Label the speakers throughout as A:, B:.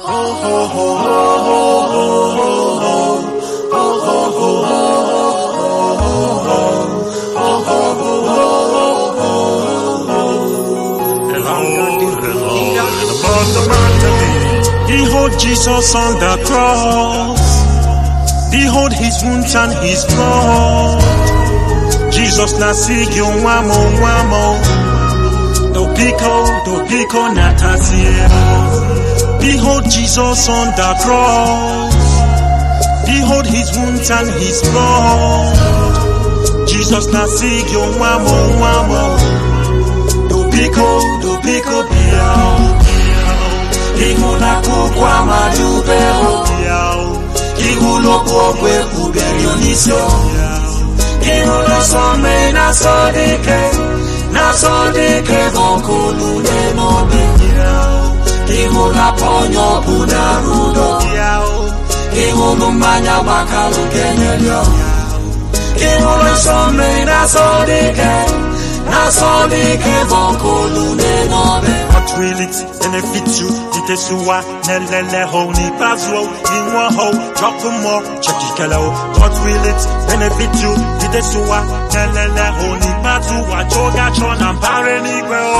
A: Behold Jesus on the cross. Behold his wounds and his blood. Jesus na sigyo wamo. Do pico natasia. Behold Jesus on the cross. Behold his wounds and his blood. Jesus na sigyo wamo. Do pico biao. Ihu na kukwa madubeo. Ihu lo kogwe kuberi onisio. Ihu lo some na sodike vonkulu nenobe. Ihu la ponyo buna rudo. Ihu lumanya makalu kenelyo. Ihu lo some na sodike vonkulu nenobe. What will it benefit you? Ditesuwa nelele ho ni pazuo inwa ho drop more chekikelo. What will it benefit you? Ditesuwa nelele ho ni pazuwa choga chona mpare ni kwe o.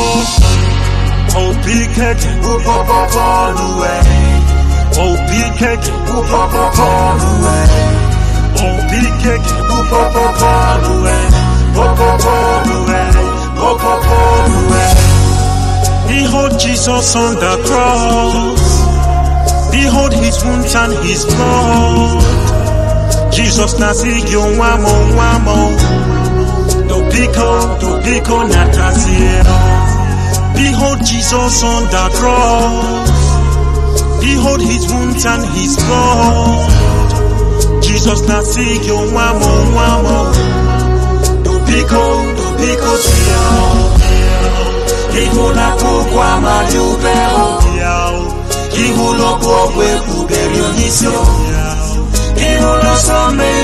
A: Opikeke upopopoluwe. Opikeke upopopoluwe. Opikeke upopopoluwe. Popopoluwe. Behold Jesus on the cross. Behold his wounds and his blood. Jesus na sigyo wamo. Do pico natasia. Behold Jesus on the cross. Behold his wounds and his blood. Jesus na sigyo wamo. Do pico biao. Ihu na kukwa madubeo. Ihu lo kogwe kuberi onisio. Ihu lo some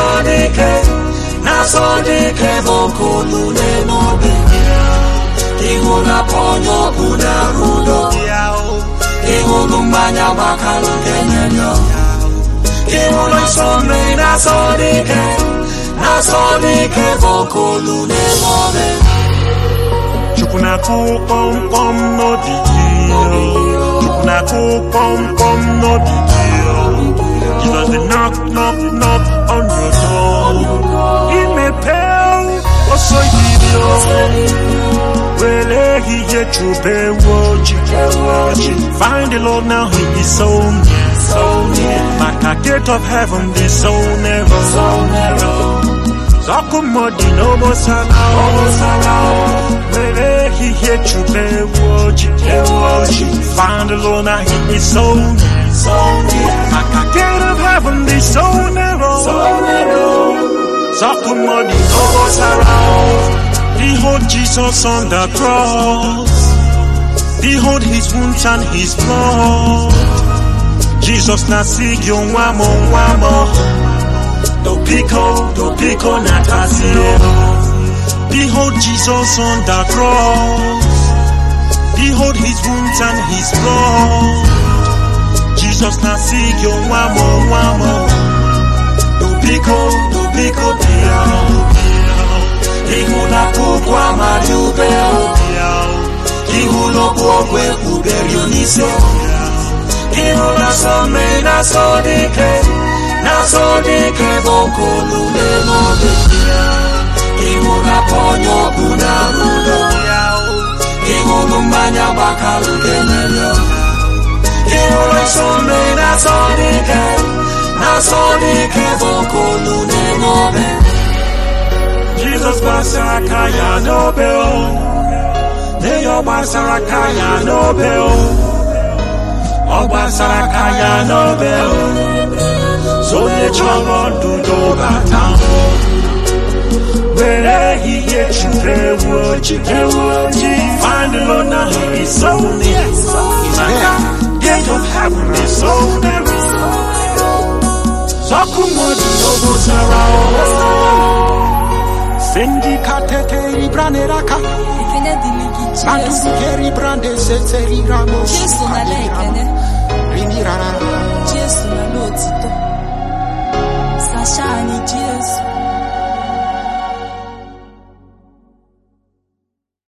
A: na sodike vonkulu nenobe. Ihu la ponyo buna rudo. Ihu lumanya makalu kenelyo. Ihu lo some na sodike vonkulu nenobe. Chukuna pom no big deal. Chukuna pom no big deal. Jesus the knock on your door. He may pay also video. Wele he get to be watching. Find the Lord now, he is so near. Like a gate of heaven, this so narrow. Zakumodi no mosala. Wele he get to be watching. Find the Lord now, he is so near. Like a gate of heaven, this so narrow. Zakumodi no mosala. Behold Jesus on the cross. Behold his wounds and his blood. Jesus na sigyo wamo. Do pico natasia. Behold Jesus on the cross. Behold his wounds and his blood. Jesus na sigyo wamo. Do pico biao. Ihu na kukwa madubeo. Ihu lo kogwe kuberi onisio. Ihu la some na sodike vonkulu nenobe. Ihu la ponyo buna rudo. Ihu lumanya makalu kenelyo. Ihu la some na sodike vonkulu nenobe. Jesus basarakaya no beo. Neyo basarakaya no beo. Obasarakaya no beo. So ye trouble to do batang. Where he get you find the Lord now, he is so near. Gate of heaven is so narrow. Zakumodi no bosarao. Sendi katete ibranera ka. Antu keri brande seteri ramos.